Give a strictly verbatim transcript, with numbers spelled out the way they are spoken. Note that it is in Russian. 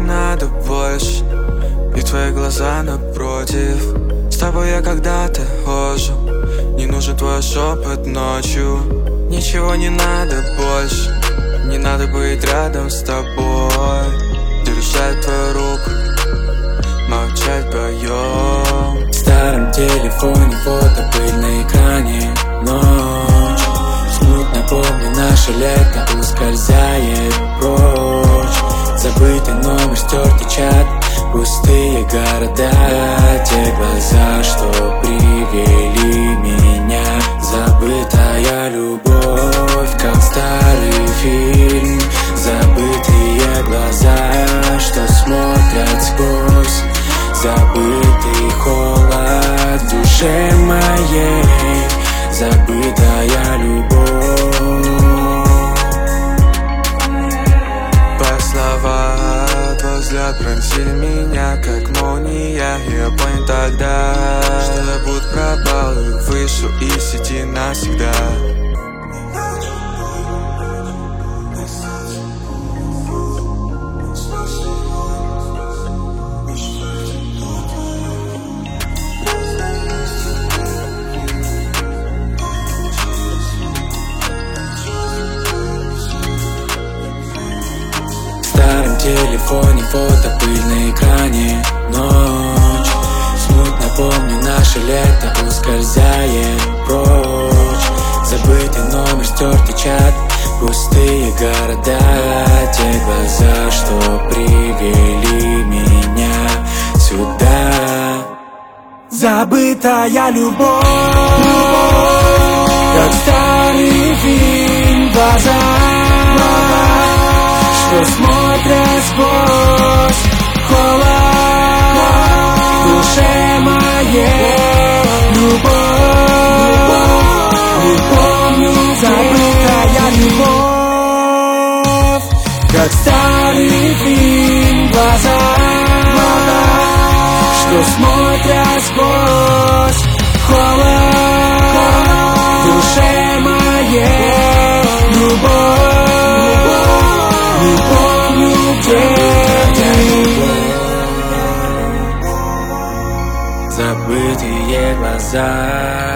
надо больше, и твои глаза напротив. С тобой я когда-то ожил, не нужен твой шепот ночью. Ничего не надо больше, не надо быть рядом с тобой. Держать твою руку, молчать вдвоем. В старом телефоне фото, пыль на экране, ночь. Смутно помню наше лето, ускользает прочь. Забытый номер, стертый чат, пустые города. Те глаза, что привели меня. Забытая любовь, как старый фильм. Забытые глаза, что смотрят сквозь. Забытый холод в душе моей. Забытая любовь. Твои слова, твой взгляд пронзили меня, как молния. Я понял тогда, что я будто пропал и вышел из сети навсегда. В старом телефоне фото, пыль на экране, ночь. Смутно помню наше лето, ускользает прочь. Забытый номер, стертый чат, пустые города. Те глаза, что привели меня сюда. Забытая любовь, как старый фильм, глаза, что смотрят сквозь холод в душе моей. Любовь, не помню, забытая любовь, как старый фильм, глаза, что смотрят сквозь холод в душе моей. Любовь, не помню, где ты. Забытые глаза.